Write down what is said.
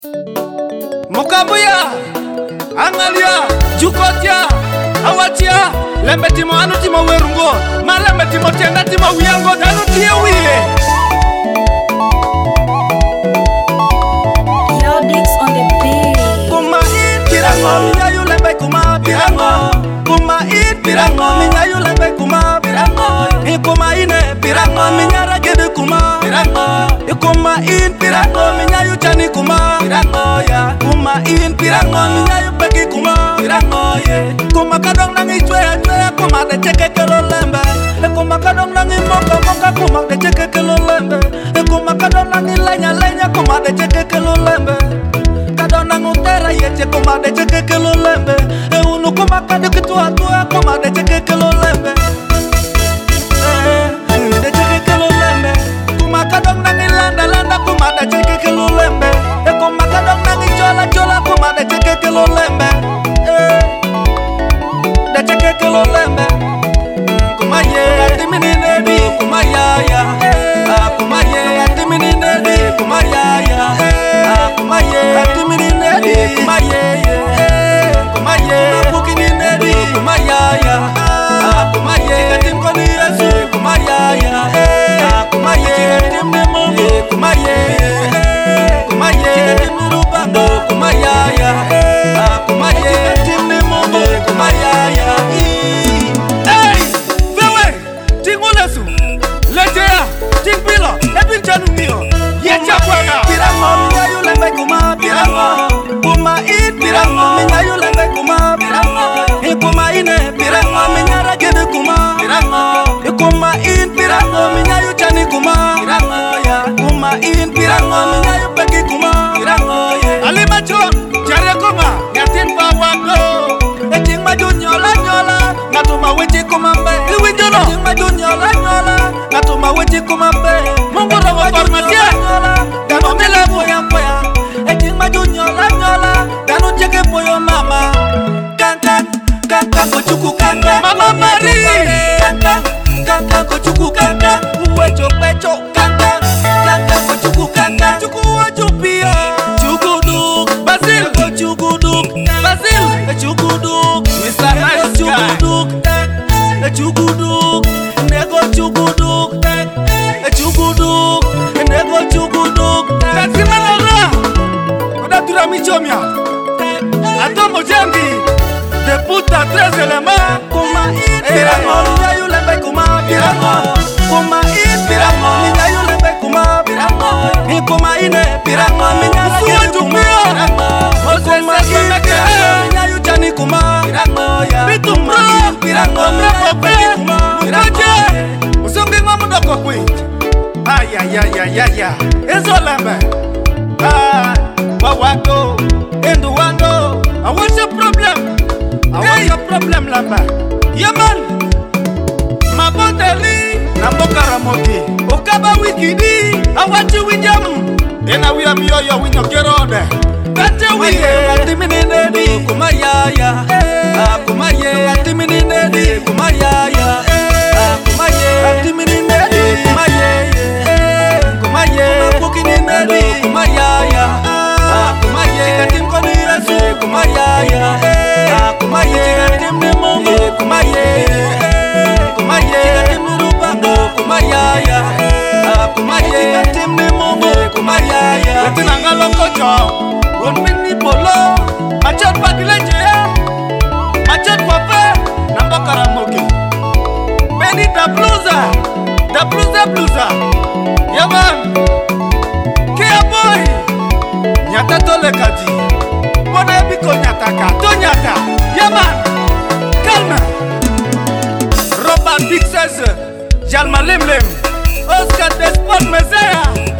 Mokabuya, Angalia, Jukotia, Awatia, Lembetimo Anutimo Werungo, Malembetimo Tenatimo Wiango, Danutia Wile. Yodix on the beat. Kuma in Pirango, Miyayu Lembe Kuma Pirango. Kuma in Pirango, Miyayu Lembe Kuma Pirango. Ikuma ine Pirango, Minyara Gede Kuma Pirango. Ikuma in Pirango, Minyayu Chani Kuma Pirango ya. Kuma in Pirango, Minyayu Peki Kuma Pirango ye. Kuma kadong nangi chwea chwea, kuma de cheke kelo lembe. Kuma kadong nangi moka moka, kuma de cheke kelo lembe. Kuma kadong nangi lenya lenya, kuma de cheke kelo lembe. Kadona ngutera yeche kuma de cheke kelo lembe. Unu kuma kadu kitua tua kuma de cheke kelo lembe. De cheke kelo lembe. Kuma kadong nangi landa landa kuma de cheke kelo lembe. Kuma kadong nangi chola chola kuma de cheke kelo lembe. De cheke kelo lembe. Kuma ye atimini nedi kuma ya ya. Kuma ye atimini nedi kuma ya ya. Kuma ye atimini nedi kuma ye kuma ye bukini nedi kuma ya ya. Kuma ye atim koni yesu kuma ya ya. Kuma ye atim ne mungu kuma ye kuma ye atim rubando kuma ya ya. Kuma ye atim ne mungu kuma ya ya. Hey, vewe tingulesu lejea tingpilo ebin chanu mio yecha kwaga pirango minyayu lembe kuma pirango kuma it pirango minyayu lembe kuma pirango ikuma ine pirango minyara gede kuma pirango ikuma in pirango minyayu chani kuma pirango ya kuma in pirango minyayu peki kuma pirango ye alima chon jare kuma ngatin bawago eting maju nyola nyola ngatuma wechi kuma mbe iwinjono eting maju nyola nyola ngatuma wechi kuma mbe mungu rogo farmasia dano mele poya poya eting maju nyola nyola dano cheke poyo mama kankan kankan kochuku kankan mama mari kankan kankan kochuku kankan uwecho pecho kankan kankan kochuku kankan chuku wachupia chukuduk basil kochukuduk basil chukuduk Mr. Nice Guy chukuduk nego chukuduk chukuduk nego chukuduk tasimana oda tura michomia atomo jengi de puta 3 éléments kuma pirango minyayu lembe kuma pirango kuma pirango minyayu lembe kuma pirango kuma ine pirango minyayu kuma kuma minyayu chani kuma pirango ya bitumra pirango minyayu kuma pirango usonge ngomu doko kwit ay ezo lembe wawako endo wando I want your problem. I want your problem lamba. Yaman Mabondeli Namboka Ramoki Okaba wikidi I want you with jam. Ena we am yo we no get on there. That's we atimini nedi kumaya ya. Kumaye atimini nedi kumaya ya. Kumaye atimini nedi kumaye. Kumaye bukini nedi kumaya ya. Kumaye katim koni yesu kumaya ya. Kumaye katim ne mungu kumaye. Kumaye katim rubando kumaya ya. Kumaye katim ne mungu kumaya ya. Katina ngalo kocho Onmini polo Machat pagileje ya Machat wape Namboka Ramoki Benny da bluza Yaman Kia boy Nyata tole kati Bona ebiko nyataka To nyata Yaman Kalma Robert Big 16 Jalma Limlim Oscar Despot Mezea